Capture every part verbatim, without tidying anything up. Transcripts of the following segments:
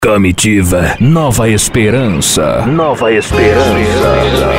Comitiva Nova Esperança. Nova Esperança.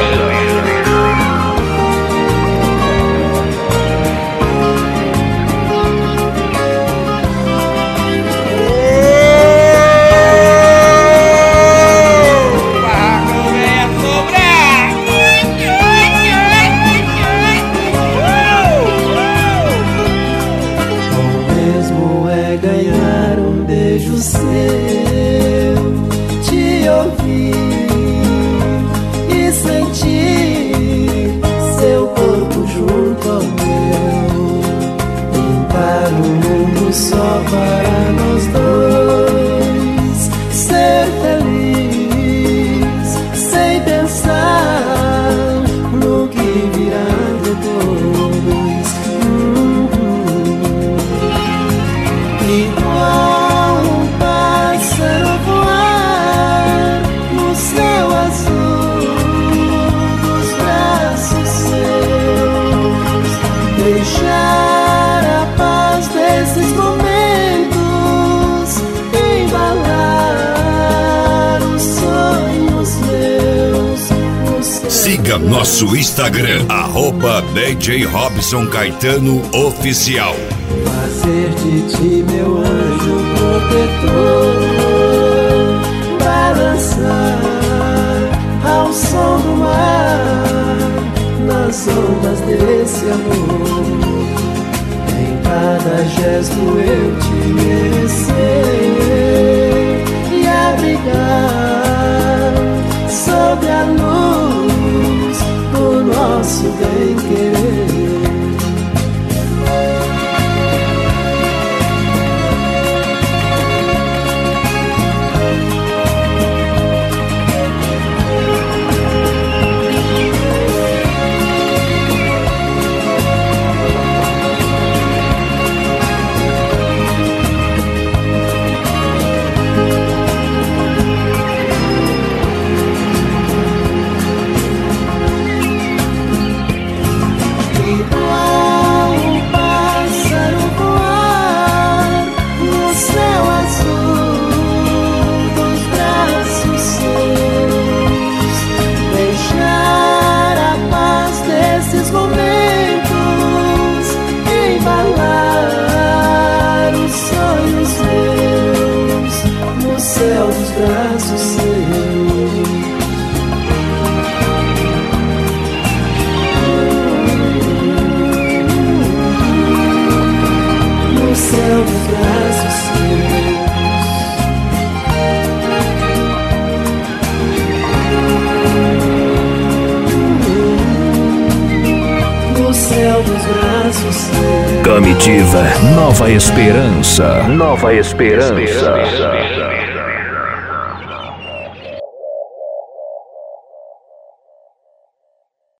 Só para nós dois ser feliz, sem pensar no que virá depois. Uhum. Igual um pássaro voar no céu azul dos braços seus, deixar a paz desses momentos, embalar os sonhos meus. Siga nosso Instagram, arroba D J Robson Caetano Oficial. Fazer de ti meu anjo protetor, balançar ao som do mar, nas ondas desse amor. Cada gesto eu te merecer e abrigar sob a luz do nosso bem-querer. Comitiva Nova Esperança. Nova Esperança.